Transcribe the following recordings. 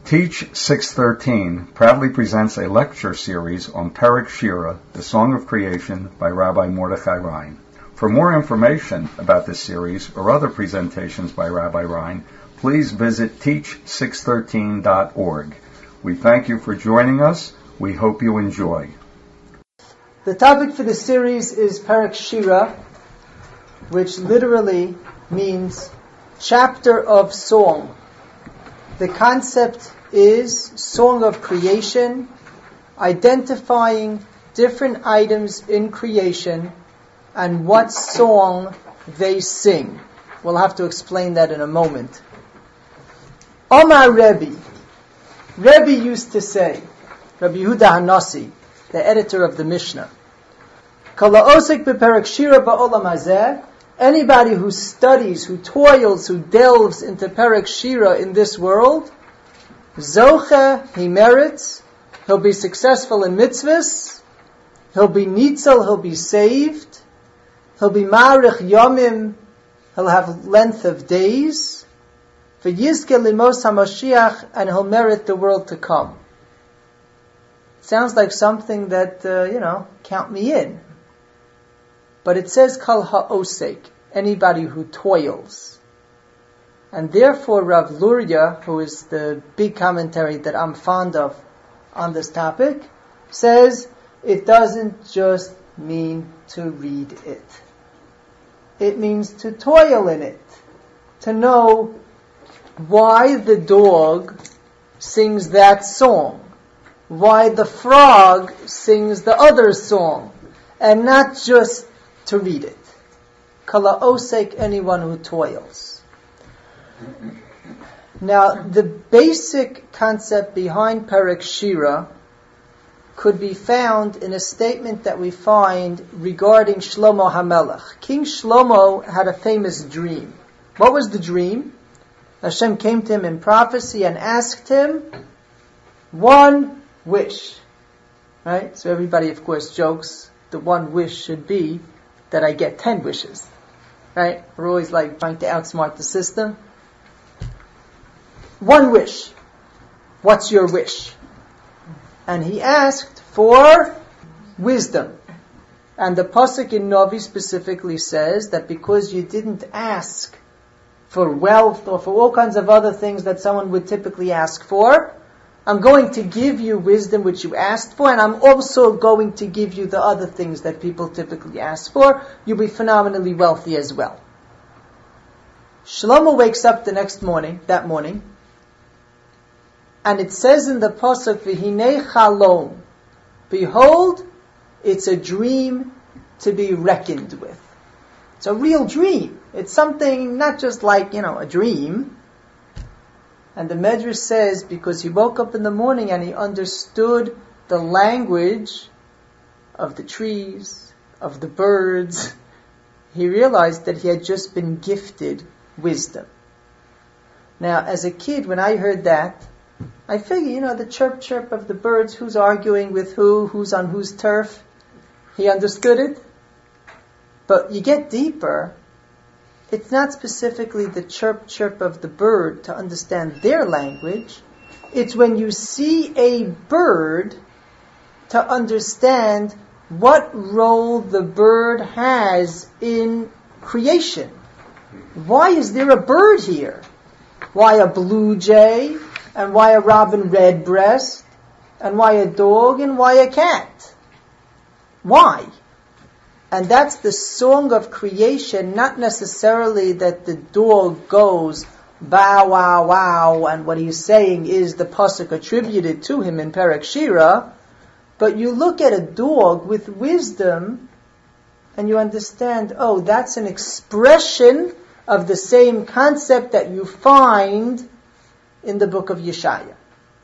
Teach 613 proudly presents a lecture series on Perek Shira, the Song of Creation by Rabbi Mordechai Rein. For more information about this series or other presentations by Rabbi Rein, please visit teach613.org. We thank you for joining us. We hope you enjoy. The topic for the series is Perek Shira, which literally means chapter of song. The concept is song of creation, identifying different items in creation and what song they sing. We'll have to explain that in a moment. Omar Rebbe used to say, Rabbi Yehuda Hanassi, the editor of the Mishnah, Kala osek beperek shira ba'olam hazeh, anybody who studies, who toils, who delves into Perek Shira in this world, Zocha, he merits, he'll be successful in mitzvahs, he'll be nitzel, he'll be saved, he'll be ma'arich yomim, he'll have length of days, v'yizke limos HaMashiach, and he'll merit the world to come. Sounds like something that, count me in. But it says kal ha'osek, anybody who toils. And therefore Rav Luria, who is the big commentary that I'm fond of on this topic, says it doesn't just mean to read it. It means to toil in it. To know why the dog sings that song. Why the frog sings the other song. And not just to read it. Kala osek, anyone who toils. Now, the basic concept behind Perek Shira could be found in a statement that we find regarding Shlomo HaMelech. King Shlomo had a famous dream. What was the dream? Hashem came to him in prophecy and asked him one wish. Right? So everybody, of course, jokes the one wish should be that I get 10 wishes. Right? We're always trying to outsmart the system. One wish. What's your wish? And he asked for wisdom. And the pasuk in Novi specifically says that because you didn't ask for wealth or for all kinds of other things that someone would typically ask for, I'm going to give you wisdom which you asked for, and I'm also going to give you the other things that people typically ask for. You'll be phenomenally wealthy as well. Shlomo wakes up that morning, and it says in the pasuk, V'hinei chalom, behold, it's a dream to be reckoned with. It's a real dream. It's something not just a dream. And the Medrash says, because he woke up in the morning and he understood the language of the trees, of the birds, he realized that he had just been gifted wisdom. Now, as a kid, when I heard that, I figure, the chirp of the birds, who's arguing with who's on whose turf, he understood it. But you get deeper, it's not specifically the chirp of the bird to understand their language. It's when you see a bird to understand what role the bird has in creation. Why is there a bird here? Why a blue jay? And why a robin redbreast? And why a dog? And why a cat? Why? And that's the song of creation, not necessarily that the dog goes bow, wow, wow, and what he's saying is the pasuk attributed to him in Perek Shira, but you look at a dog with wisdom and you understand, that's an expression of the same concept that you find in the book of Yeshaya.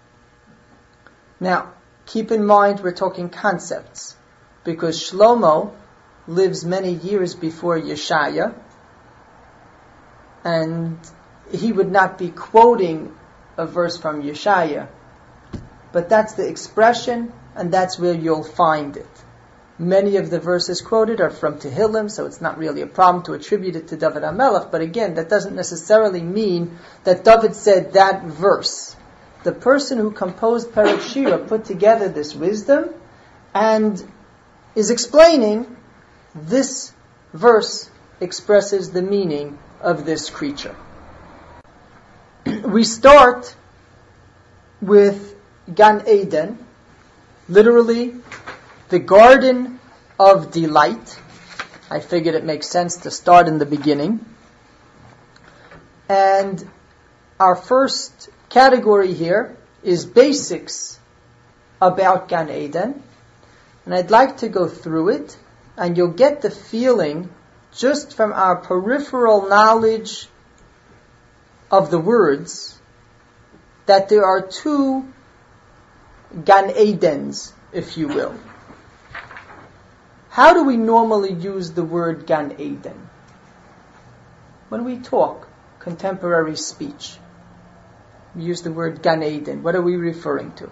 Now, keep in mind we're talking concepts, because Shlomo lives many years before Yeshaya, and he would not be quoting a verse from Yeshaya, but that's the expression, and that's where you'll find it. Many of the verses quoted are from Tehillim, so it's not really a problem to attribute it to David HaMelech. But again, that doesn't necessarily mean that David said that verse. the person who composed Perek Shira put together this wisdom and is explaining this verse expresses the meaning of this creature. We start with Gan Eden, literally the garden of delight. I figured it makes sense to start in the beginning. And our first category here is basics about Gan Eden. And I'd like to go through it, and you'll get the feeling just from our peripheral knowledge of the words that there are two Gan Edens, if you will. How do we normally use the word Gan Eden? When we talk, contemporary speech, we use the word Gan Eden. What are we referring to?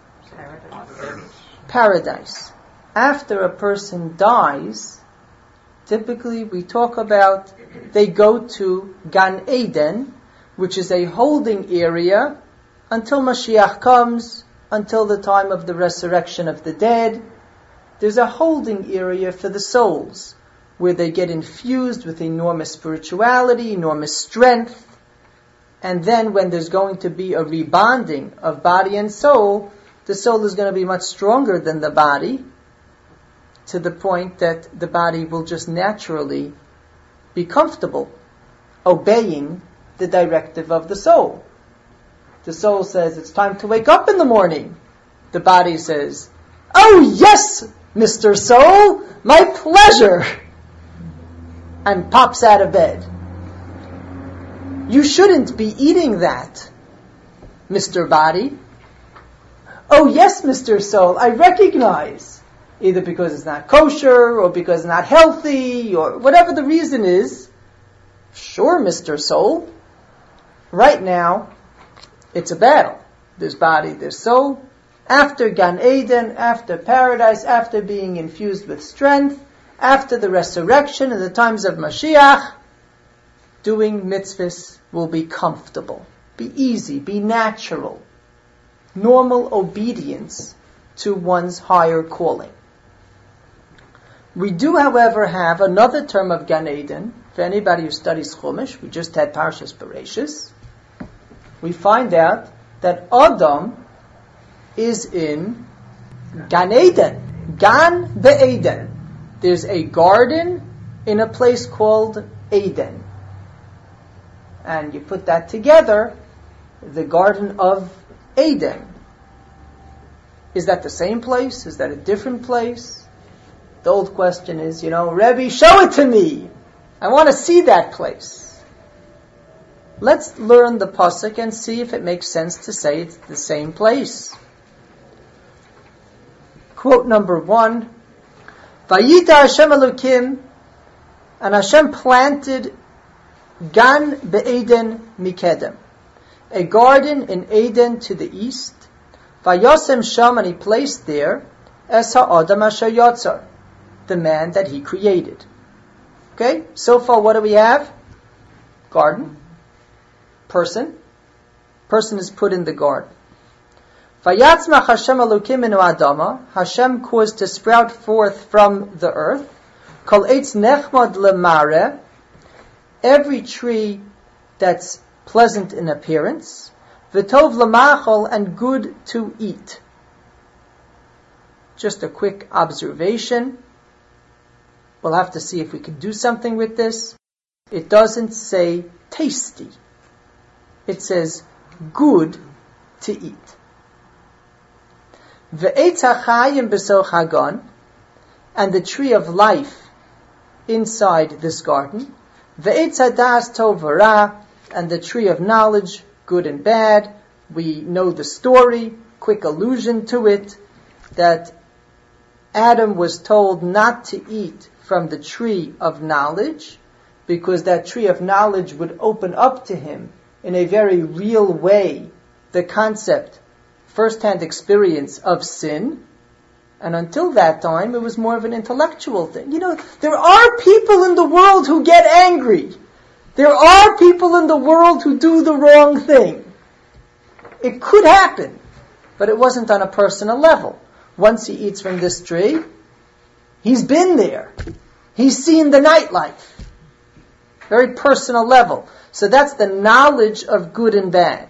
Paradise. After a person dies, typically we talk about they go to Gan Eden, which is a holding area until Mashiach comes, until the time of the resurrection of the dead. There's a holding area for the souls where they get infused with enormous spirituality, enormous strength, and then when there's going to be a rebonding of body and soul, the soul is going to be much stronger than the body, to the point that the body will just naturally be comfortable obeying the directive of the soul. The soul says, it's time to wake up in the morning. The body says, oh yes, Mr. Soul, my pleasure, and pops out of bed. You shouldn't be eating that, Mr. Body. Oh yes, Mr. Soul, I recognize. Either because it's not kosher, or because it's not healthy, or whatever the reason is. Sure, Mr. Soul. Right now, it's a battle. There's body, there's soul. After Gan Eden, after paradise, after being infused with strength, after the resurrection in the times of Mashiach, doing mitzvahs will be comfortable, be easy, be natural. Normal obedience to one's higher calling. We do, however, have another term of Gan Eden. For anybody who studies Chumash, we just had Parshas Bereishis. We find out that Adam is in Gan Eden. Gan be'Eden. There's a garden in a place called Eden. And you put that together, the Garden of Eden. Is that the same place? Is that a different place? The old question is, Rebbe, show it to me. I want to see that place. Let's learn the pasuk and see if it makes sense to say it's the same place. Quote number 1. Vayita Hashem Elokim, and Hashem planted Gan be'Eden mikedem, a garden in Eden to the east. Vayosem sham, and he placed there es ha'adam asher yotzar, the man that he created. Okay, so far what do we have? Garden, person is put in the garden. Vayatzmach Hashem Elokim minu adama, Hashem caused to sprout forth from the earth, kol eitz nechmad lemare, every tree that's pleasant in appearance, v'tov lemachol, and good to eat. Just a quick observation. We'll have to see if we can do something with this. It doesn't say tasty. It says good to eat. Ve'etz hachayim b'soch hagan, and the tree of life inside this garden. Ve'etz hadas tov v'ra, and the tree of knowledge, good and bad. We know the story, quick allusion to it, that Adam was told not to eat from the tree of knowledge, because that tree of knowledge would open up to him in a very real way the concept, first-hand experience of sin. And until that time, it was more of an intellectual thing. There are people in the world who get angry. There are people in the world who do the wrong thing. It could happen, but it wasn't on a personal level. Once he eats from this tree, he's been there. He's seen the nightlife. Very personal level. So that's the knowledge of good and bad.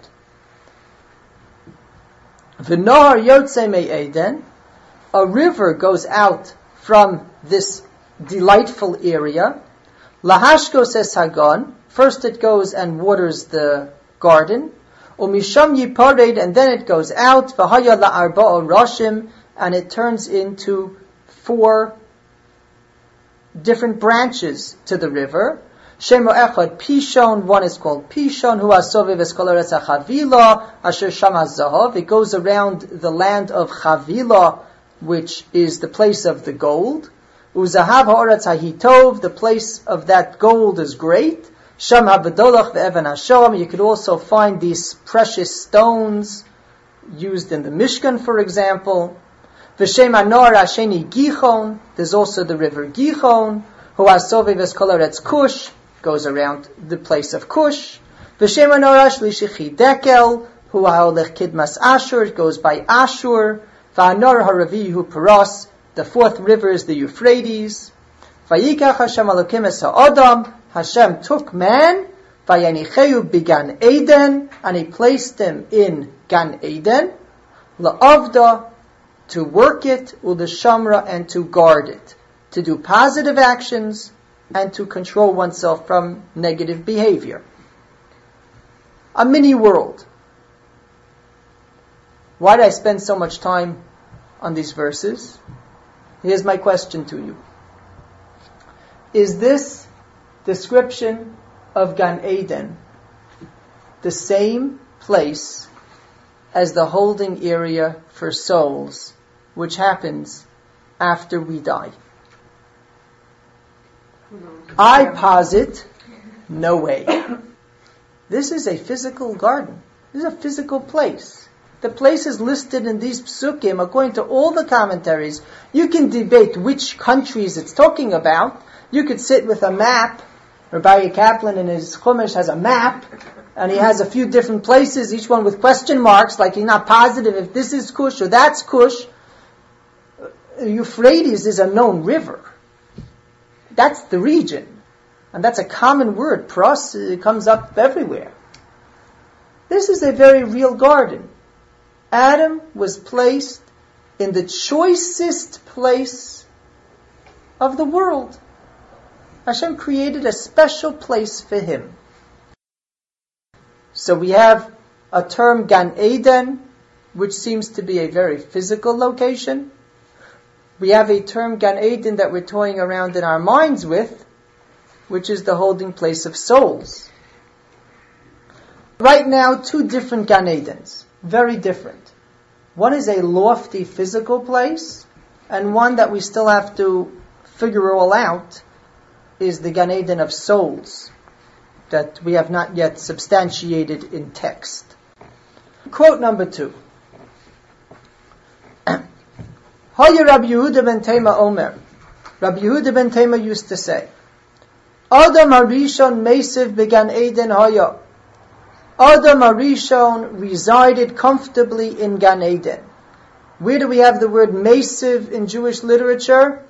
V'nohar yotzei me'eden, a river goes out from this delightful area. Lahashkos es hagon, first it goes and waters the garden. Umisham yipared, and then it goes out. V'haya la'arba'a roshim, and it turns into 4 different branches to the river. Shemo echad Pishon, one is called Pishon, hu asoviv es kol eretz ha'chavila, asher sham ha'zahav. It goes around the land of Chavila, which is the place of the gold. Uzahav ha'oretz ha'hitov, the place of that gold is great. Sham ha'bedolach ve'evan ha'shoam. You could also find these precious stones used in the Mishkan, for example. V'shem ha'nor ha'sheni Gichon, there's also the river Gichon. Hu asoviv es kol eretz Kush, goes around the place of Kush. V'shem ha'nor ha'shlishi Dekel, hu ha'olech kidmas Ashur, it goes by Ashur. V'hanor ha'ravi hu Paras, the 4th river is the Euphrates. Vayikach Hashem Elokim es ha'adam, Hashem took man, vayanicheu b'gan Eden, and he placed him in Gan Eden, la'avda, to work it, u'l'shamra, and to guard it, to do positive actions, and to control oneself from negative behavior. A mini world. Why did I spend so much time on these verses? Here's my question to you. Is this description of Gan Eden the same place as the holding area for souls, which happens after we die? I posit, no way. This is a physical garden. This is a physical place. The place is listed in these psukim according to all the commentaries. You can debate which countries it's talking about. You could sit with a map. Rabbi Kaplan in his Chumash has a map, and he has a few different places, each one with question marks, like he's not positive if this is Kush or that's Kush. Euphrates is a known river. That's the region. And that's a common word. Pros, it comes up everywhere. This is a very real garden. Adam was placed in the choicest place of the world. Hashem created a special place for him. So we have a term Gan Eden, which seems to be a very physical location. We have a term Gan Eden that we're toying around in our minds with, which is the holding place of souls. Right now, 2 different Gan Edens, very different. One is a lofty physical place, and one that we still have to figure all out is the Gan Eden of souls, that we have not yet substantiated in text. Quote number 2. Haya Rabbi Yehuda ben Tema Omer. Rabbi Yehuda ben Tema used to say, Adam Harishon Meisiv began Eden Haya. Adam Harishon resided comfortably in Gan Eden. Where do we have the word Meisiv in Jewish literature?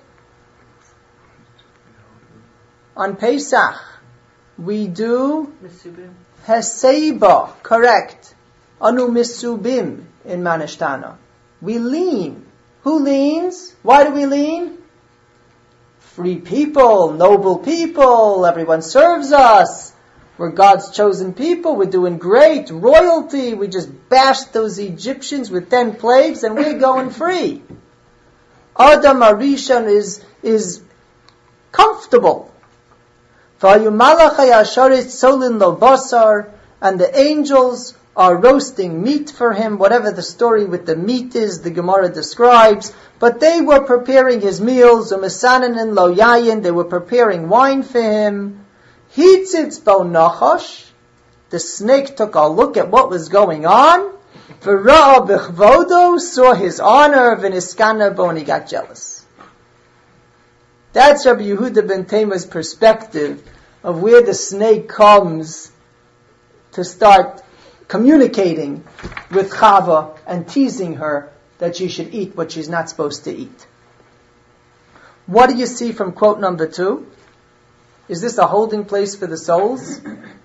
On Pesach. We do Heseba, correct. Anu Misubim in Manishtana. We lean. Who leans? Why do we lean? Free people, noble people, everyone serves us. We're God's chosen people, we're doing great, royalty, we just bashed those Egyptians with 10 plagues and we're going free. Adam Harishon is comfortable. And the angels are roasting meat for him, whatever the story with the meat is, the Gemara describes. But they were preparing his meals, umesanan lo yayin, they were preparing wine for him. Hitzitz bo nachash, the snake took a look at what was going on. V'ra'a b'chvodo, saw his honor, v'niskana bo, and he got jealous. That's Rabbi Yehuda ben Tema's perspective of where the snake comes to start communicating with Chava and teasing her that she should eat what she's not supposed to eat. What do you see from quote number 2? Is this a holding place for the souls?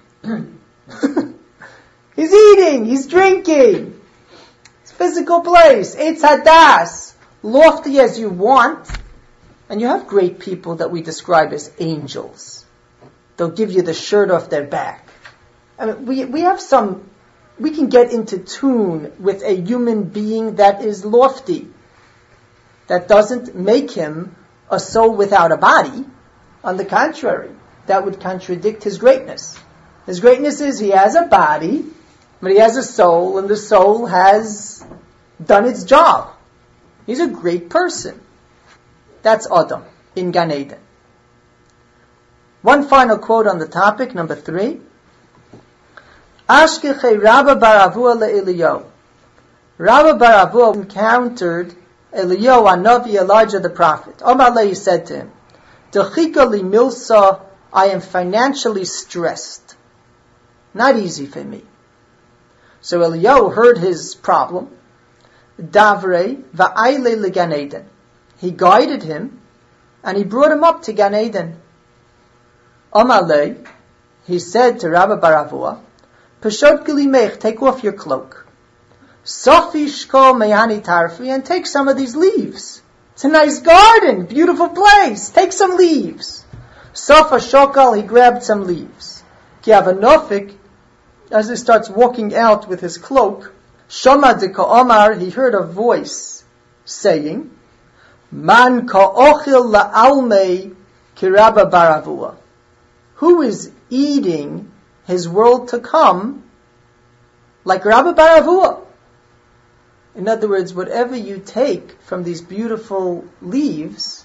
He's eating, he's drinking. It's a physical place. Eitz Hadas, lofty as you want. And you have great people that we describe as angels. They'll give you the shirt off their back. I mean, we have some, we can get into tune with a human being that is lofty. That doesn't make him a soul without a body. On the contrary, that would contradict his greatness. His greatness is he has a body, but he has a soul, and the soul has done its job. He's a great person. That's Adam in Gan Eden. One final quote on the topic, number 3. Ashkechei Rabba bar Avua le'Eliyahu. Rabba bar Avua encountered Eliyahu, Hanavi, Elijah the prophet. Omar le, he said to him, Dechika li milsa, I am financially stressed. Not easy for me. So Eliyahu heard his problem. Davrei va'ayle le Gan Eden. He guided him, and he brought him up to Gan Eden. Omar le, he said to Rabba bar Avua, Peshot gilimech, take off your cloak. Sofi shkol meyani tarfi, and take some of these leaves. It's a nice garden, beautiful place. Take some leaves. Sofa shokal, he grabbed some leaves. Ki avanofik, as he starts walking out with his cloak, Shoma de Omar, he heard a voice saying, Man ka'ochil la'almei ki Rabba bar Avua. Who is eating his world to come like Rabba bar Avua? In other words, whatever you take from these beautiful leaves,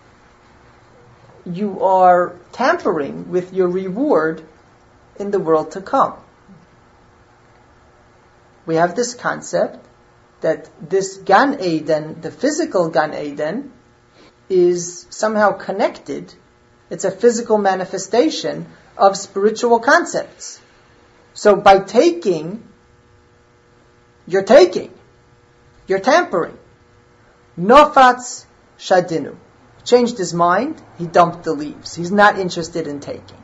you are tampering with your reward in the world to come. We have this concept that this Gan Eden, the physical Gan Eden, is somehow connected. It's a physical manifestation of spiritual concepts. So by taking, you're tampering. Nofatz shadinu. Changed his mind, he dumped the leaves. He's not interested in taking.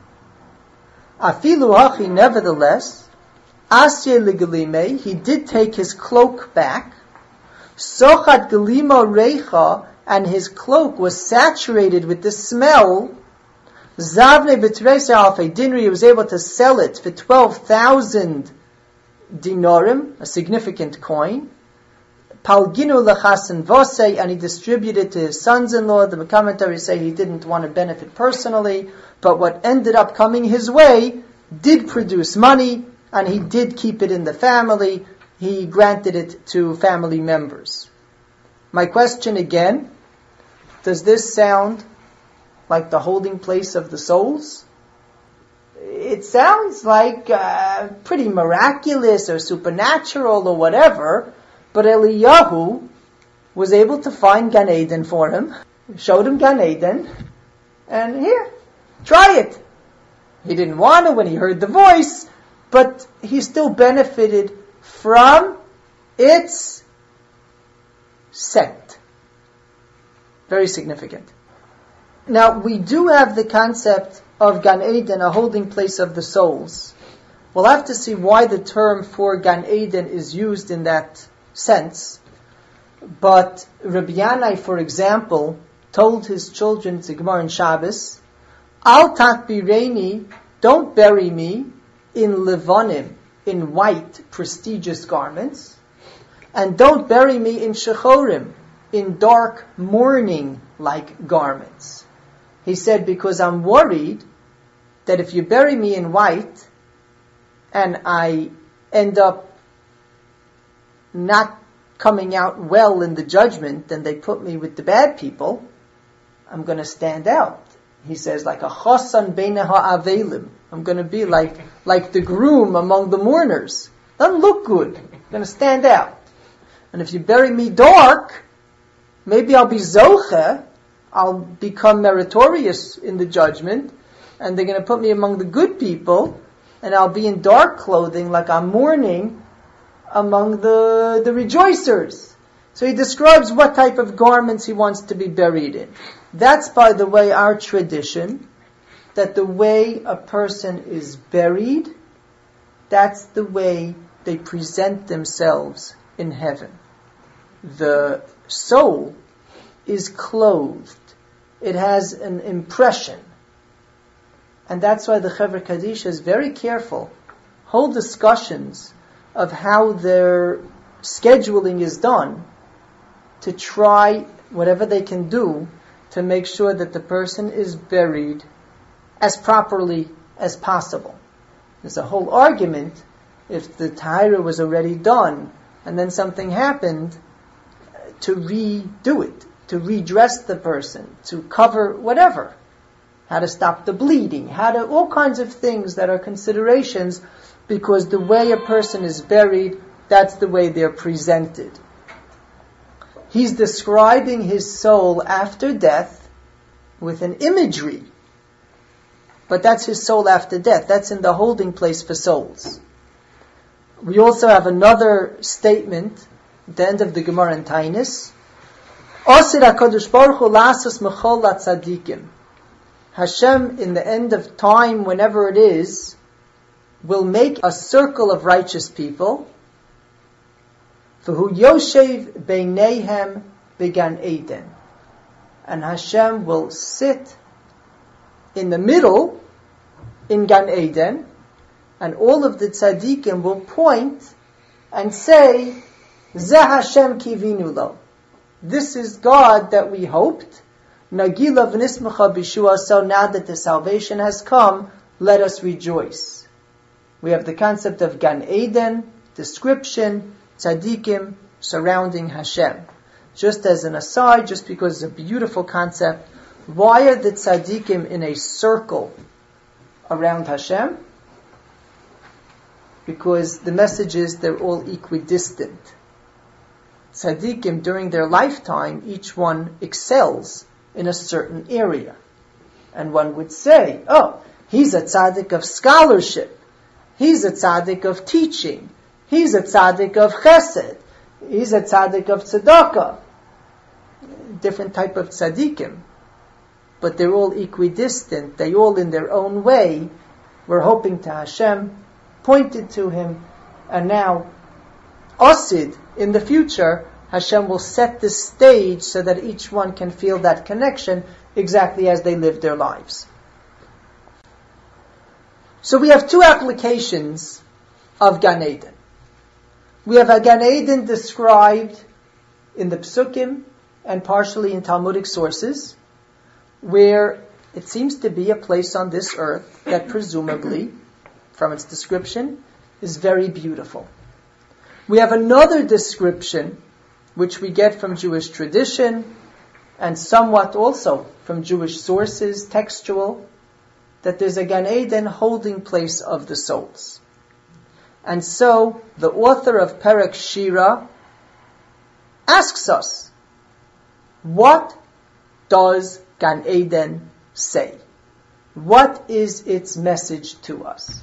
Afilu hachi, nevertheless, asye legalime, he did take his cloak back. Sochat galimo reicha, and his cloak was saturated with the smell. Zavne b'tresa alfei dinri, he was able to sell it for 12,000 dinarim, a significant coin. Palginu lechasen vosei, and he distributed to his sons-in-law. The commentaries say he didn't want to benefit personally, but what ended up coming his way did produce money, and he did keep it in the family. He granted it to family members. My question again, does this sound like the holding place of the souls? It sounds like pretty miraculous or supernatural or whatever, but Eliyahu was able to find Gan Eden for him, showed him Gan Eden, and here, try it. He didn't want to when he heard the voice, but he still benefited from its scent. Very significant. Now, we do have the concept of Gan Eden, a holding place of the souls. We'll have to see why the term for Gan Eden is used in that sense. But Rabbi Yanai, for example, told his children, Gemara in Shabbos, Al takbireni, don't bury me in levanim, in white, prestigious garments, and don't bury me in shechorim, in dark mourning-like garments. He said, because I'm worried that if you bury me in white, and I end up not coming out well in the judgment, and they put me with the bad people, I'm going to stand out. He says, like a chosan beina ha'avelim. I'm going to be like the groom among the mourners. Doesn't look good. I'm going to stand out. And if you bury me dark, maybe I'll be zoche, I'll become meritorious in the judgment, and they're going to put me among the good people, and I'll be in dark clothing like I'm mourning among the rejoicers. So he describes what type of garments he wants to be buried in. That's, by the way, our tradition, that the way a person is buried, that's the way they present themselves in heaven. The soul is clothed. It has an impression. And that's why the Chevra Kadisha is very careful. Whole discussions of how their scheduling is done to try whatever they can do to make sure that the person is buried as properly as possible. There's a whole argument if the tahira was already done and then something happened to redo it, to redress the person, to cover whatever, how to stop the bleeding, all kinds of things that are considerations, because the way a person is buried, that's the way they're presented. He's describing his soul after death with an imagery, but that's his soul after death. That's in the holding place for souls. We also have another statement at the end of the Gemara in Tainis. Osir HaKadosh Baruch Hu la'asos mechol latzadikim. Hashem, in the end of time, whenever it is, will make a circle of righteous people. V'hu yoshev beineihem began Eden. And Hashem will sit in the middle in Gan Eden, and all of the tzaddikim will point and say, Zeh Hashem kivinu lo. This is God that we hoped. Nagila v'nismacha b'shua. So now that the salvation has come, let us rejoice. We have the concept of Gan Eden, description, tzaddikim surrounding Hashem. Just as an aside, just because it's a beautiful concept, why are the tzaddikim in a circle around Hashem? Because the message is they're all equidistant. Tzaddikim, during their lifetime, each one excels in a certain area. And one would say, he's a tzaddik of scholarship. He's a tzaddik of teaching. He's a tzaddik of chesed. He's a tzaddik of tzedakah. Different type of tzaddikim. But they're all equidistant. They all, in their own way, were hoping to Hashem, pointed to Him, and now, Osid, in the future, Hashem will set the stage so that each one can feel that connection exactly as they live their lives. So we have two applications of Gan Eden. We have a Gan Eden described in the Psukim and partially in Talmudic sources, where it seems to be a place on this earth that presumably, from its description, is very beautiful. We have another description, which we get from Jewish tradition, and somewhat also from Jewish sources, textual, that there's a Gan Eden holding place of the souls. And so, the author of Perek Shira asks us, what does Gan Eden say? What is its message to us?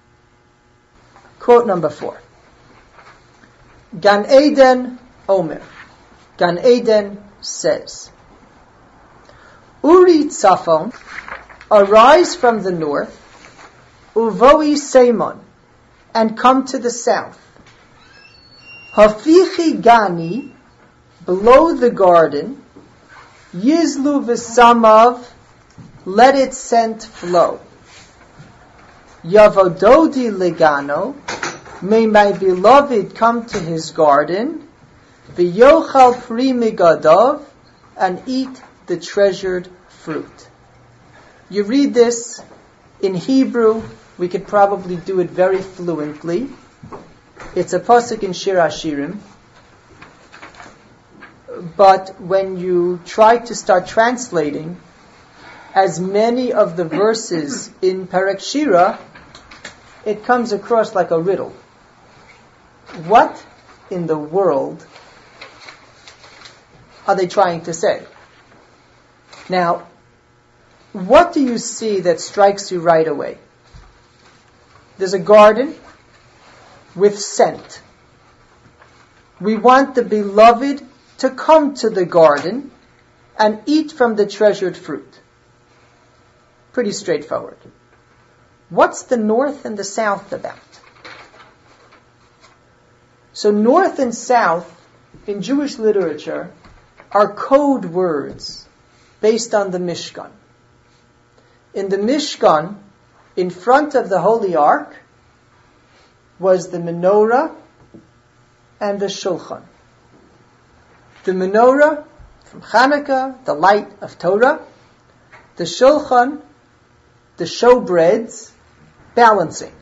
Quote number 4. Gan Eden Omer. Gan Eden says, Uri Tzafon, arise from the north, Uvoi Seimon, and come to the south. Hafichi Gani, below the garden, Yizlu v'samav, let its scent flow. Yavododi legano, may my beloved come to his garden, v'yochal pri migadav, and eat the treasured fruit. You read this in Hebrew, we could probably do it very fluently. It's a pasuk in Shir Hashirim. But when you try to start translating as many of the verses in Perek Shira, it comes across like a riddle. What in the world are they trying to say? Now, what do you see that strikes you right away? There's a garden with scent. We want the beloved to come to the garden and eat from the treasured fruit. Pretty straightforward. What's the north and the south about? So north and south in Jewish literature are code words based on the Mishkan. In the Mishkan, in front of the Holy Ark, was the menorah and the shulchan. The menorah from Hanukkah, the light of Torah. The shulchan, the showbreads, balancing.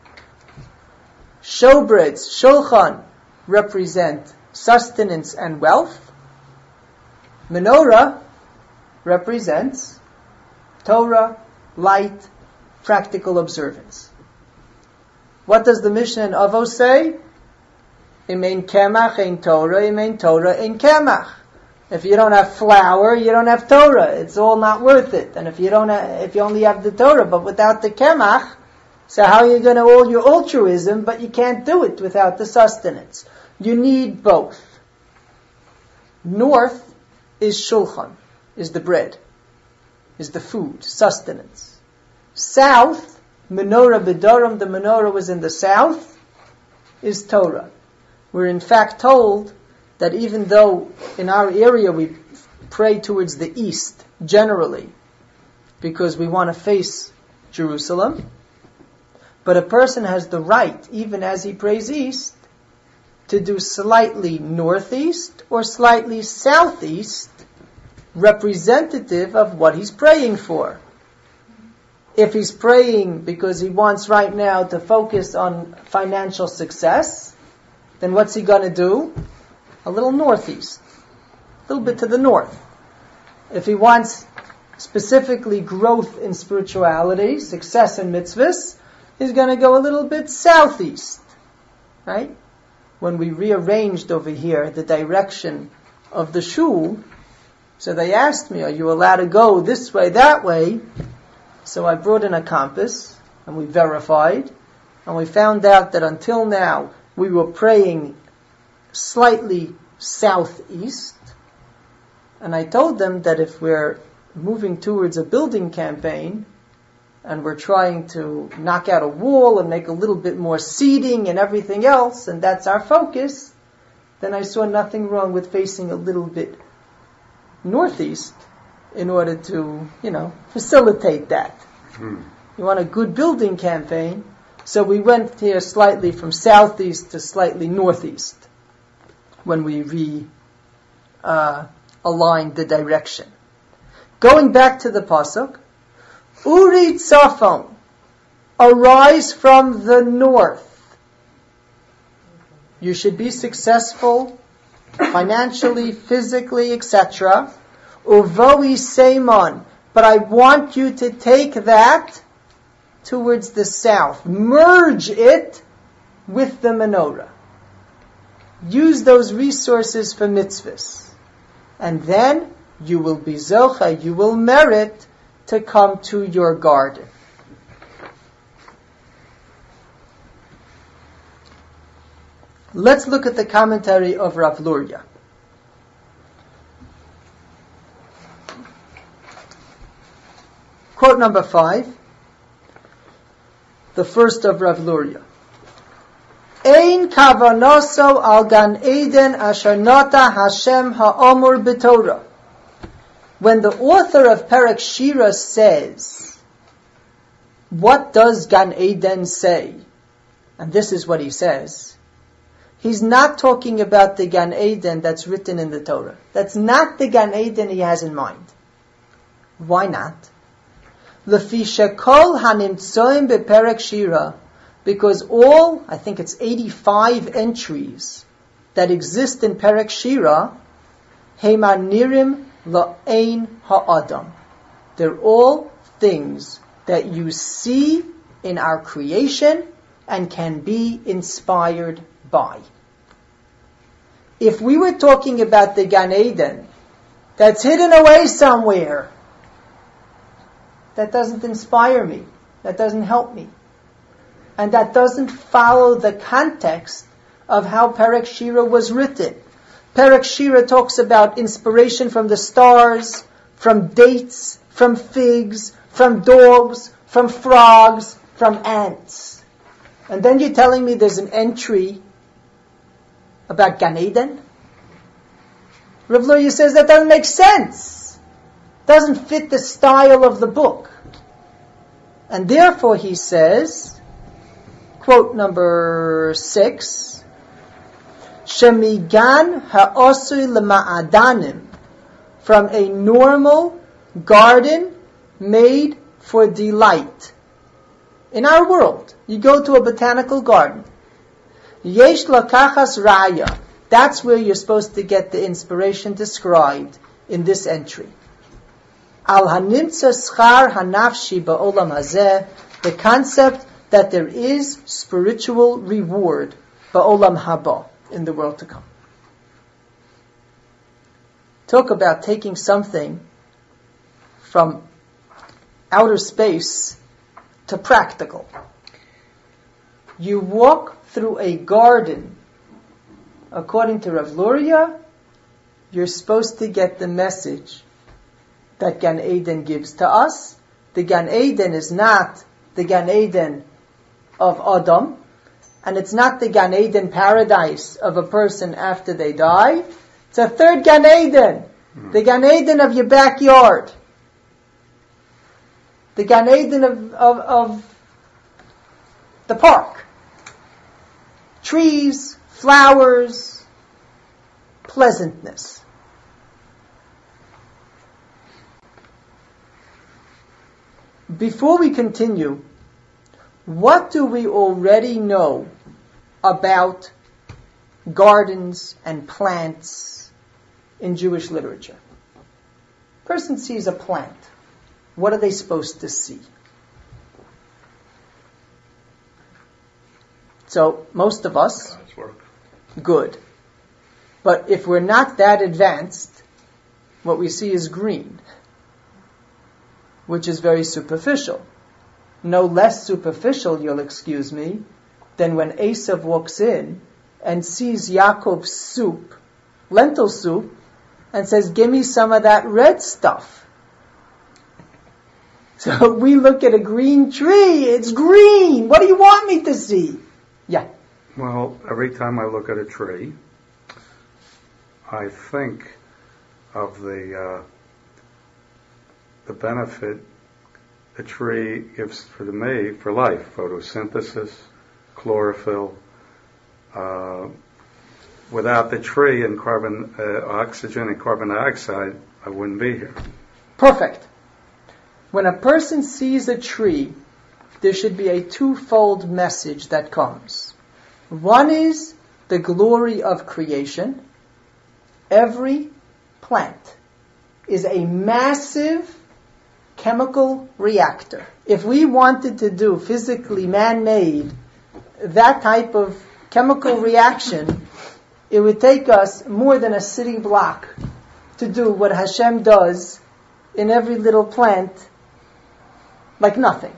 Showbreads, shulchan, represent sustenance and wealth. Menorah represents Torah, light, practical observance. What does the Mishnah in Avos say? Im ein kemach ein Torah, im ein Torah ein kemach. If you don't have flour, you don't have Torah. It's all not worth it. And if you only have the Torah, but without the kemach, so how are you going to all your altruism, but you can't do it without the sustenance? You need both. North is shulchan, is the bread, is the food, sustenance. South, menorah bedorim, the menorah was in the south, is Torah. We're in fact told that even though in our area we pray towards the east, generally, because we want to face Jerusalem, but a person has the right, even as he prays east, to do slightly northeast or slightly southeast, representative of what he's praying for. If he's praying because he wants right now to focus on financial success, then what's he going to do? A little northeast, a little bit to the north. If he wants specifically growth in spirituality, success in mitzvahs, he's going to go a little bit southeast, right? When we rearranged over here the direction of the shul, so they asked me, are you allowed to go this way, that way? So I brought in a compass, and we verified, and we found out that until now, we were praying slightly southeast, and I told them that if we're moving towards a building campaign, and we're trying to knock out a wall and make a little bit more seating and everything else, and that's our focus, then I saw nothing wrong with facing a little bit northeast in order to, facilitate that. You want a good building campaign, so we went here slightly from southeast to slightly northeast when we aligned the direction. Going back to the pasuk, Uri Tzafon, arise from the north. You should be successful financially, physically, etc. Uvoi Seimon, but I want you to take that towards the south. Merge it with the menorah. Use those resources for mitzvahs. And then you will be zocha, you will merit to come to your garden. Let's look at the commentary of Rav Luria. Quote number 5, the first of Rav Luria. Ein kavanoso al gan Eden asher nota Hashem ha'omur b'Torah. When the author of Perek Shira says, what does Gan Eden say? And this is what he says. He's not talking about the Gan Eden that's written in the Torah. That's not the Gan Eden he has in mind. Why not? Lefi shekol hanimtsoim bePerek Shira, because all, I think it's 85 entries that exist in Perek Shira, Heimanirim la'ein ha'adam. They're all things that you see in our creation and can be inspired by. If we were talking about the Gan Eden that's hidden away somewhere, that doesn't inspire me. That doesn't help me. and that doesn't follow the context of how Perek Shira was written. Perek Shira talks about inspiration from the stars, from dates, from figs, from dogs, from frogs, from ants. And then you're telling me there's an entry about Gan Eden? Rav Luria says that doesn't make sense. Doesn't fit the style of the book. And therefore he says, quote number 6, Shemigan ha'osui lema'adanim, from a normal garden made for delight. In our world, you go to a botanical garden. Yesh lakachas raya. That's where you're supposed to get the inspiration described in this entry. Al hanimtza schar hanafshi ba'olam hazeh, the concept that there is spiritual reward ba'olam haba, in the world to come. Talk about taking something from outer space to practical. You walk through a garden, according to Rav Luria, you're supposed to get the message that Gan Eden gives to us. The Gan Eden is not the Gan Eden of Adam, and it's not the Gan Eden paradise of a person after they die. It's a third Gan Eden, the Gan Eden of your backyard, the Gan Eden of the park. Trees, flowers, pleasantness. Before we continue, what do we already know about gardens and plants in Jewish literature? Person sees a plant. What are they supposed to see? So, most of us, good. But if we're not that advanced, what we see is green, which is very superficial. No less superficial, you'll excuse me, than when Esav walks in and sees Yaakov's soup, lentil soup, and says, give me some of that red stuff. So we look at a green tree, it's green, what do you want me to see? Yeah. Well, every time I look at a tree, I think of the benefit a tree gives for life, photosynthesis, chlorophyll. Without the tree and oxygen and carbon dioxide, I wouldn't be here. Perfect. When a person sees a tree, there should be a twofold message that comes. One is the glory of creation. Every plant is a massive chemical reactor. If we wanted to do physically man-made that type of chemical reaction, it would take us more than a city block to do what Hashem does in every little plant, like nothing.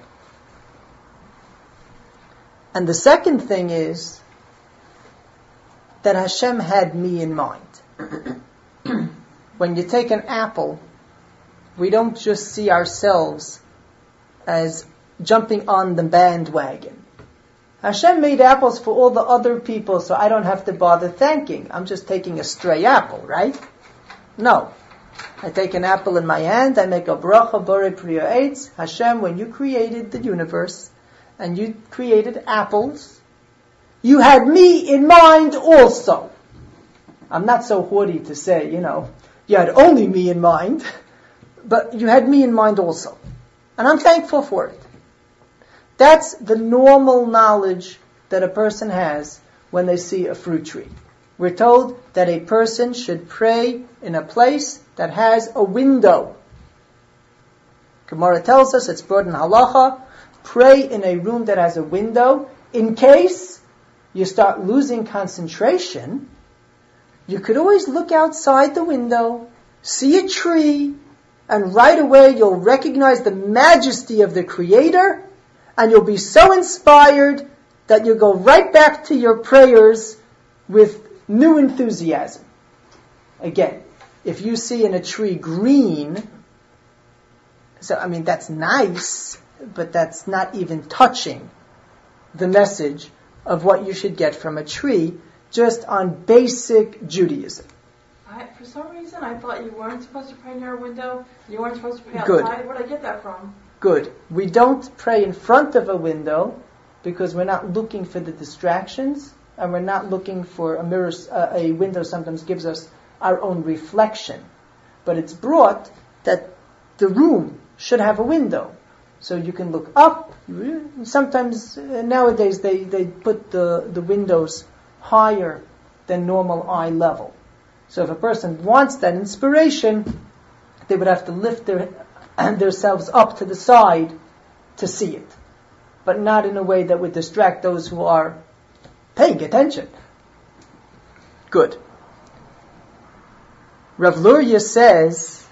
And the second thing is that Hashem had me in mind. When you take an apple, we don't just see ourselves as jumping on the bandwagon. Hashem made apples for all the other people, so I don't have to bother thanking. I'm just taking a stray apple, right? No. I take an apple in my hand, I make a bracha, borei priya eitz. Hashem, when you created the universe, and you created apples, you had me in mind also. I'm not so haughty to say, you had only me in mind, but you had me in mind also. And I'm thankful for it. That's the normal knowledge that a person has when they see a fruit tree. We're told that a person should pray in a place that has a window. Gemara tells us, it's brought in halacha, pray in a room that has a window. In case you start losing concentration, you could always look outside the window, see a tree, and right away you'll recognize the majesty of the Creator, and you'll be so inspired that you'll go right back to your prayers with new enthusiasm. Again, if you see in a tree green, that's nice, but that's not even touching the message of what you should get from a tree, just on basic Judaism. For some reason, I thought you weren't supposed to pray near a window. You weren't supposed to pray outside. Good. Where did I get that from? Good. We don't pray in front of a window because we're not looking for the distractions, and we're not looking for a mirror. A window sometimes gives us our own reflection. But it's brought that the room should have a window. So you can look up. Sometimes, nowadays, they put the windows higher than normal eye level. So if a person wants that inspiration, they would have to lift themselves up to the side to see it. But not in a way that would distract those who are paying attention. Good. Rav Luria says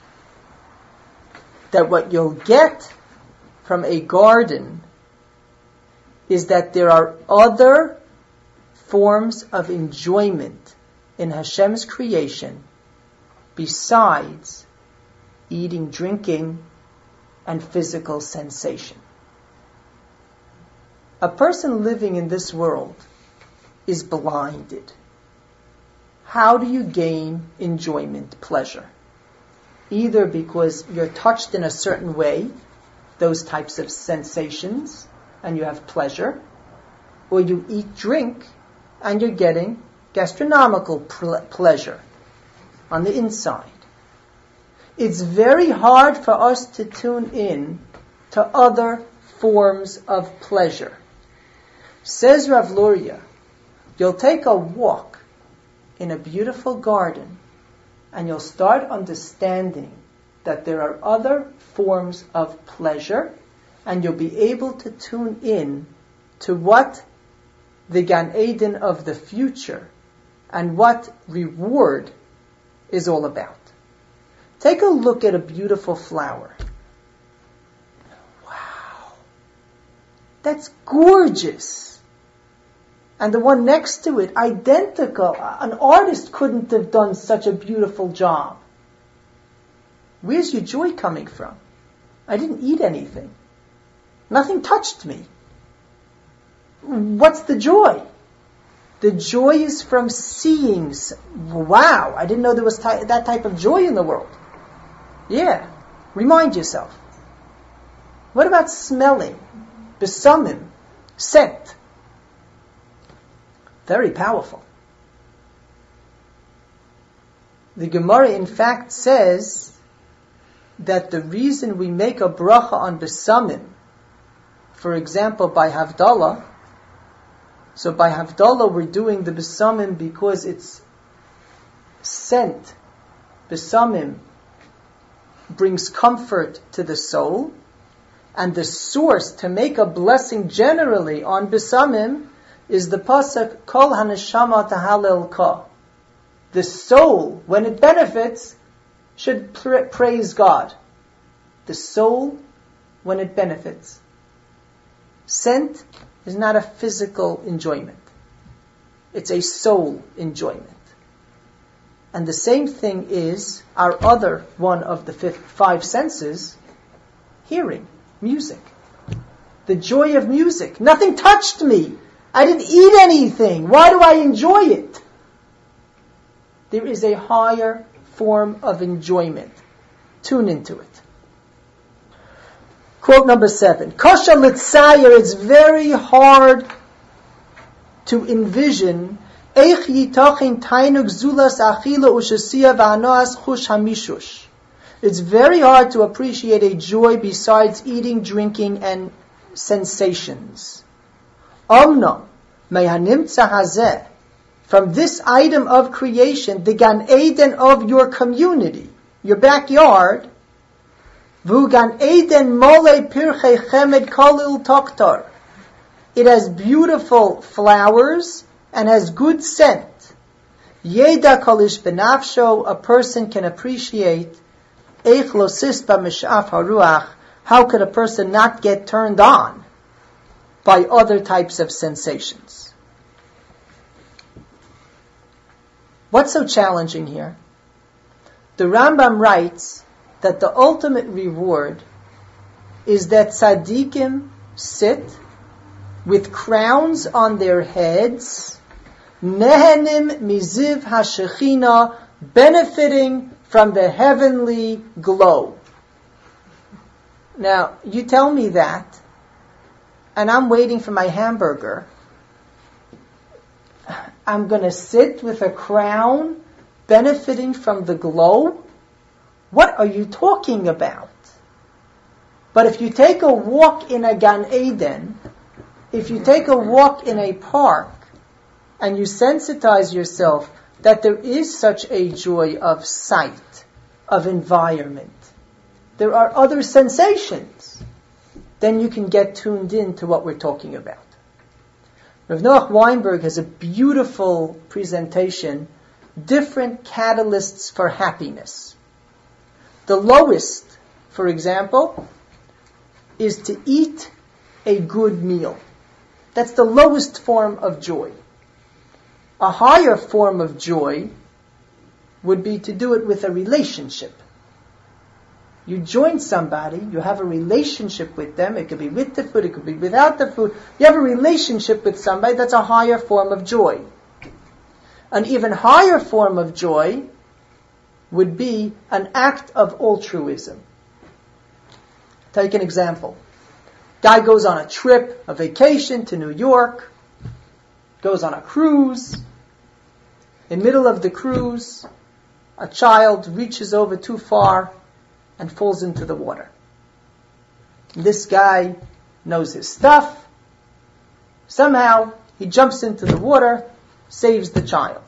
that what you'll get from a garden is that there are other forms of enjoyment in Hashem's creation besides eating, drinking, and physical sensation. A person living in this world is blinded. How do you gain enjoyment, pleasure? Either because you're touched in a certain way, those types of sensations, and you have pleasure, or you eat, drink, and you're getting gastronomical pleasure on the inside. It's very hard for us to tune in to other forms of pleasure. Says Rav Luria, you'll take a walk in a beautiful garden and you'll start understanding that there are other forms of pleasure, and you'll be able to tune in to what the Gan Eden of the future and what reward is all about. Take a look at a beautiful flower. Wow, that's gorgeous. And the one next to it, identical. An artist couldn't have done such a beautiful job. Where's your joy coming from? I didn't eat anything. Nothing touched me. What's the joy? The joy is from seeing. Wow, I didn't know there was that type of joy in the world. Yeah, remind yourself. What about smelling? Besamim, scent. Very powerful. The Gemara, in fact, says that the reason we make a bracha on besamim, for example, by Havdalah, so by Havdalah we're doing the besamim because it's scent. Besamim brings comfort to the soul, and the source to make a blessing generally on besamim is the pasuk Kol Haneshama Tahalel Ka. The soul, when it benefits, should praise God. The soul, when it benefits. Scent is not a physical enjoyment. It's a soul enjoyment. And the same thing is our other one of the five senses, hearing, music. The joy of music. Nothing touched me. I didn't eat anything. Why do I enjoy it? There is a higher form of enjoyment. Tune into it. Quote number 7. Kosha litzayer, it's very hard to envision eich yitachin tainug zulas achila ushasiya v'anoas chush hamishush. It's very hard to appreciate a joy besides eating, drinking, and sensations. Omnam mehanimtza hazeh, from this item of creation, the Gan Eden of your community, your backyard, Vu Gan Eden mole pirchei chemed kolil toktar. It has beautiful flowers and has good scent. Yeda kolish benafsho, a person can appreciate. Eich lo sispa mishaf haruach, how could a person not get turned on by other types of sensations. What's so challenging here? The Rambam writes that the ultimate reward is that tzaddikim sit with crowns on their heads, nehenim miziv hashechina, benefiting from the heavenly glow. Now, you tell me that, and I'm waiting for my hamburger. I'm going to sit with a crown benefiting from the glow? What are you talking about? But if you take a walk in a Gan Eden, if you take a walk in a park, and you sensitize yourself that there is such a joy of sight, of environment, there are other sensations, then you can get tuned in to what we're talking about. Rav Noach Weinberg has a beautiful presentation, different catalysts for happiness. The lowest, for example, is to eat a good meal. That's the lowest form of joy. A higher form of joy would be to do it with a relationship. You join somebody, you have a relationship with them, it could be with the food, it could be without the food. You have a relationship with somebody, that's a higher form of joy. An even higher form of joy would be an act of altruism. Take an example. Guy goes on a trip, a vacation to New York, goes on a cruise. In the middle of the cruise, a child reaches over too far and falls into the water. This guy knows his stuff. Somehow, he jumps into the water, saves the child.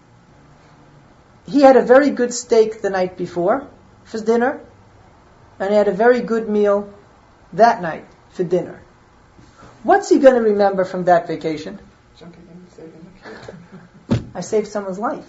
He had a very good steak the night before for dinner, and he had a very good meal that night for dinner. What's he going to remember from that vacation? I saved someone's life.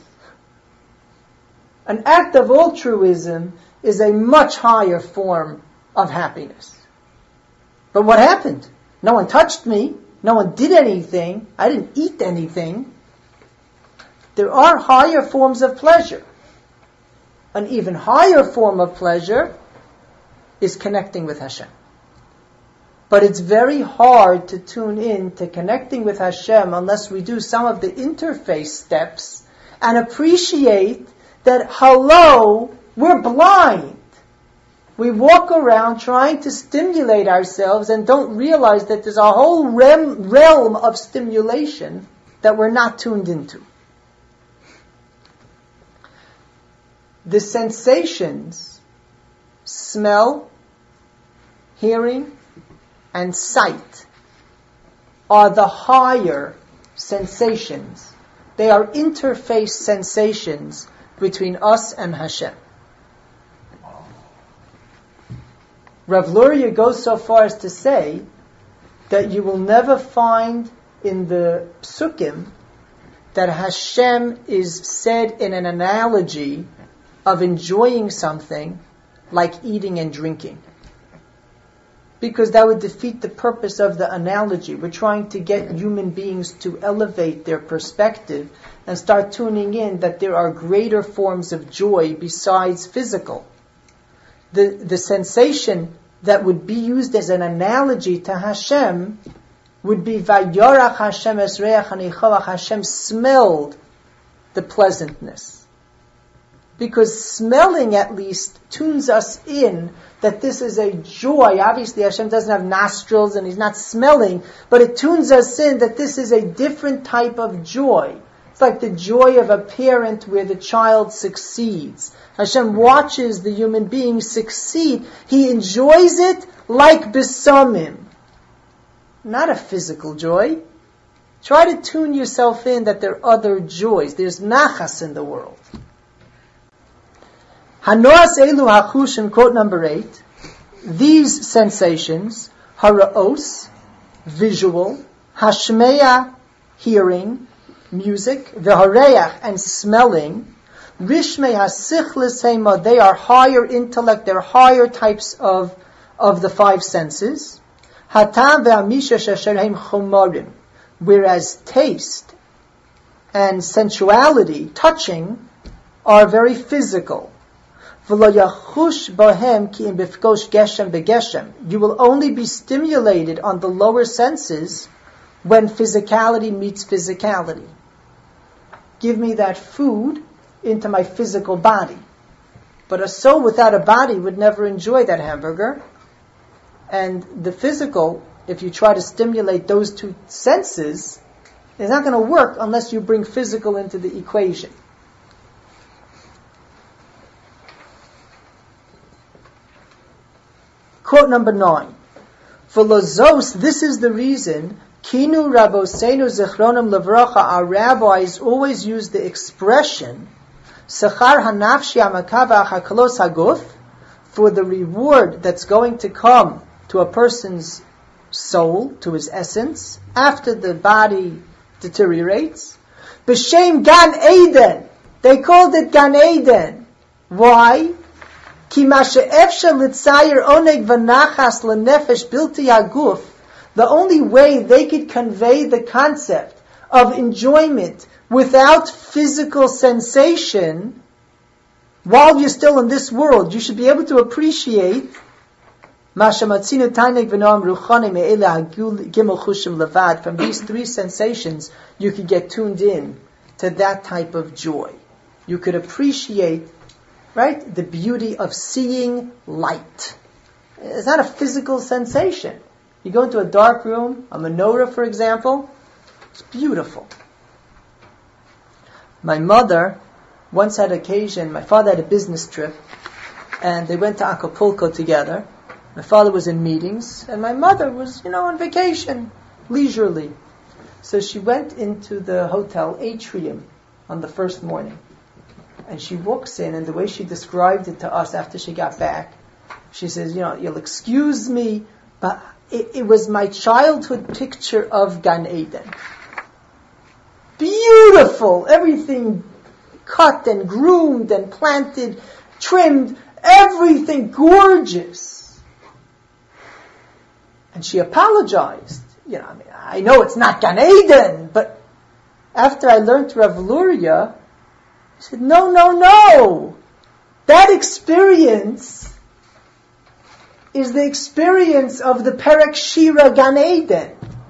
An act of altruism is a much higher form of happiness. But what happened? No one touched me. No one did anything. I didn't eat anything. There are higher forms of pleasure. An even higher form of pleasure is connecting with Hashem. But it's very hard to tune in to connecting with Hashem unless we do some of the interface steps and appreciate that, hello, we're blind. We walk around trying to stimulate ourselves and don't realize that there's a whole realm of stimulation that we're not tuned into. The sensations, smell, hearing, and sight are the higher sensations. They are interface sensations between us and Hashem. Rav Luria goes so far as to say that you will never find in the Psukim that Hashem is said in an analogy of enjoying something like eating and drinking. Because that would defeat the purpose of the analogy. We're trying to get human beings to elevate their perspective and start tuning in that there are greater forms of joy besides physical. The sensation that would be used as an analogy to Hashem would be Vayarach Hashem es reach hanichavach. Hashem smelled the pleasantness. Because smelling at least tunes us in that this is a joy. Obviously Hashem doesn't have nostrils and He's not smelling, but it tunes us in that this is a different type of joy. It's like the joy of a parent where the child succeeds. Hashem watches the human being succeed. He enjoys it like besamim. Not a physical joy. Try to tune yourself in that there are other joys. There's nachas in the world. Hanoas elu hachushim, quote number 8. These sensations, haraos, visual, hashmeya, hearing, music, v'hareach, and smelling, rishmei hasichlis hema, they are higher intellect, they're higher types of the five senses. Hatam ve'amishash asher hem chomarim. Whereas taste and sensuality, touching, are very physical. V'lo yachush bohem ki im bifkosh geshem begeshem. You will only be stimulated on the lower senses when physicality meets physicality. Give me that food into my physical body. But a soul without a body would never enjoy that hamburger. And the physical, if you try to stimulate those two senses, is not going to work unless you bring physical into the equation. Quote number 9. For Lozos, this is the reason, Kinu Raboseinu Zichronim Levracha, our rabbis always use the expression, Sechar Hanafshi Amakava Achakalos Haguf, for the reward that's going to come to a person's soul, to his essence, after the body deteriorates. B'Shem Gan Eden. They called it Gan Eden. Why? Ki ma'she'efsha litzayir oneg v'nachas l'nefesh bilti haguf. The only way they could convey the concept of enjoyment without physical sensation, while you're still in this world, you should be able to appreciate from these three sensations, you could get tuned in to that type of joy. You could appreciate, right, the beauty of seeing light. It's not a physical sensation. You go into a dark room, a menorah, for example, it's beautiful. My mother once had occasion, my father had a business trip, and they went to Acapulco together. My father was in meetings, and my mother was, on vacation, leisurely. So she went into the hotel atrium on the first morning. And she walks in, and the way she described it to us after she got back, she says, you'll excuse me, but it was my childhood picture of Gan Eden. Beautiful! Everything cut and groomed and planted, trimmed, everything gorgeous. And she apologized. I know it's not Gan Eden, but after I learned Rav Luria, he said, no. That experience is the experience of the Perek Shira Gan Eden.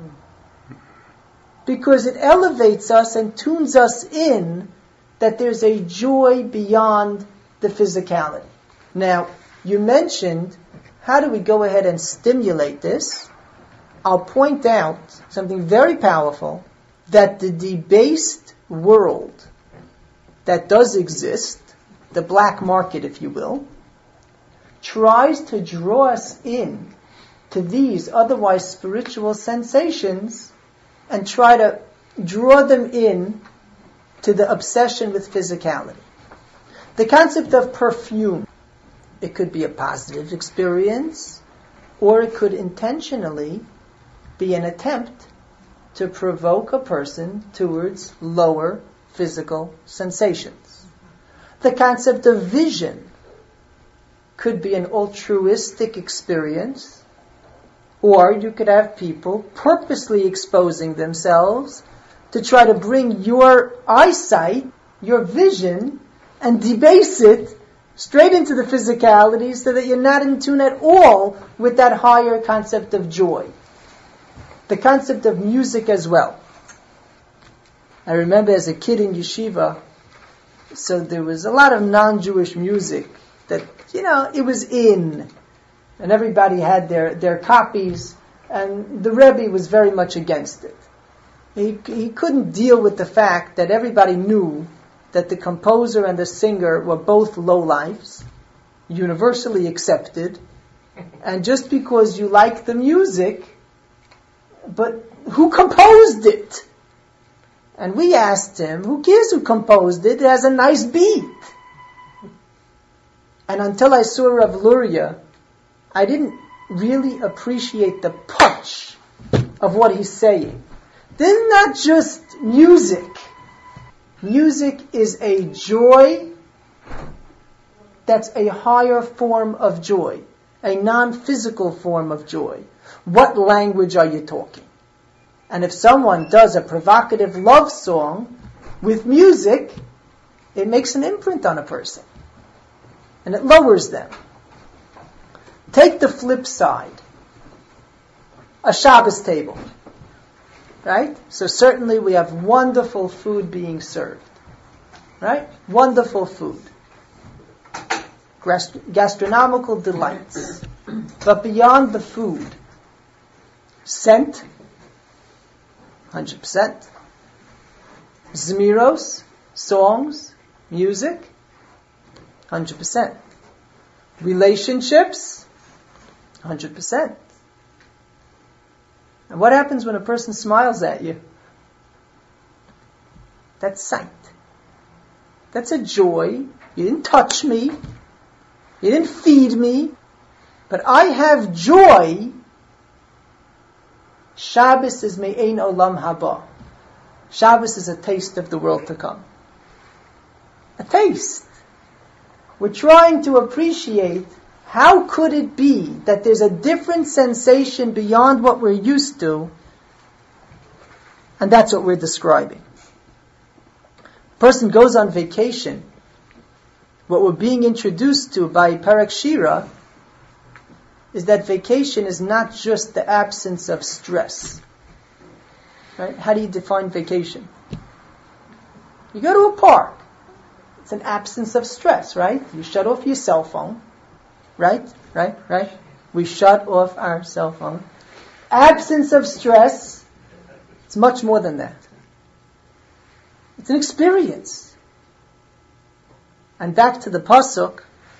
Because it elevates us and tunes us in that there's a joy beyond the physicality. Now, you mentioned, how do we go ahead and stimulate this? I'll point out something very powerful, that the debased world that does exist, the black market, if you will, tries to draw us in to these otherwise spiritual sensations and try to draw them in to the obsession with physicality. The concept of perfume, it could be a positive experience, or it could intentionally be an attempt to provoke a person towards lower physical sensations. The concept of vision could be an altruistic experience, or you could have people purposely exposing themselves to try to bring your eyesight, your vision, and debase it straight into the physicality so that you're not in tune at all with that higher concept of joy. The concept of music as well. I remember as a kid in yeshiva, so there was a lot of non-Jewish music that, it was in. And everybody had their copies, and the Rebbe was very much against it. He couldn't deal with the fact that everybody knew that the composer and the singer were both lowlifes, universally accepted, and just because you like the music, but who composed it? And we asked him, who cares who composed it? It has a nice beat. And until I saw Rav Luria, I didn't really appreciate the punch of what he's saying. This is not just music. Music is a joy that's a higher form of joy. a non-physical form of joy. What language are you talking? And if someone does a provocative love song with music, it makes an imprint on a person. And it lowers them. Take the flip side. A Shabbos table. Right? So certainly we have wonderful food being served. Right? Wonderful food. Gastronomical delights. But beyond the food, scent, 100%. Zmiros, songs, music, 100%. Relationships, 100%. And what happens when a person smiles at you? That's sight. That's a joy. You didn't touch me. You didn't feed me. But I have joy. Shabbos is me'ein olam haba. Shabbos is a taste of the world to come. A taste. We're trying to appreciate how could it be that there's a different sensation beyond what we're used to, and that's what we're describing. A person goes on vacation. What we're being introduced to by Perek Shira is that vacation is not just the absence of stress. Right? How do you define vacation? You go to a park. It's an absence of stress, right? You shut off your cell phone. Right? We shut off our cell phone. Absence of stress, it's much more than that. It's an experience. And back to the pasuk,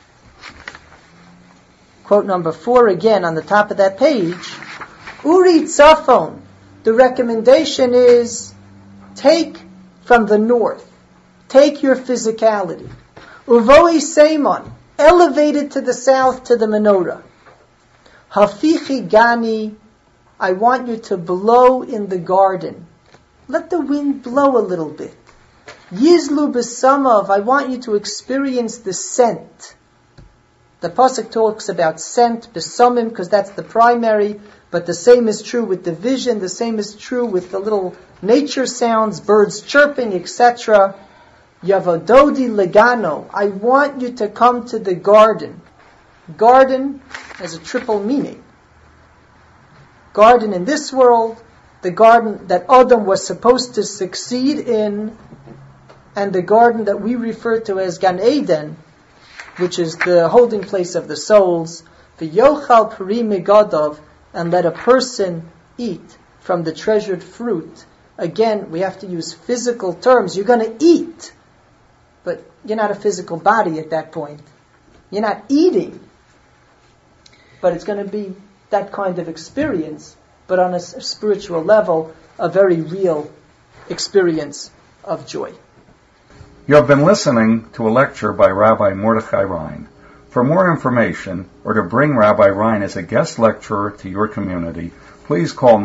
quote number 4 again on the top of that page. Uri tzafon. The recommendation is take from the north. Take your physicality. Uvoi seimon. Elevate it to the south to the menorah. Hafichi gani. I want you to blow in the garden. Let the wind blow a little bit. Yizlu b'samav. I want you to experience the scent. The pasuk talks about scent, b'samim, because that's the primary, but the same is true with the vision, the same is true with the little nature sounds, birds chirping, etc. Yavododi legano. I want you to come to the garden. Garden has a triple meaning. Garden in this world, the garden that Adam was supposed to succeed in, and the garden that we refer to as Gan Eden, which is the holding place of the souls, the Yochal Peri Megadov, and let a person eat from the treasured fruit. Again, we have to use physical terms. You're going to eat, but you're not a physical body at that point. You're not eating, but it's going to be that kind of experience, but on a spiritual level, a very real experience of joy. You have been listening to a lecture by Rabbi Mordechai Rein. For more information, or to bring Rabbi Rein as a guest lecturer to your community, please call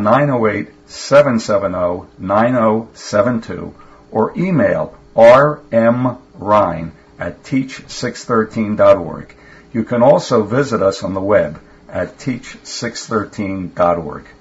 908-770-9072 or email rmrein@teach613.org. You can also visit us on the web at teach613.org.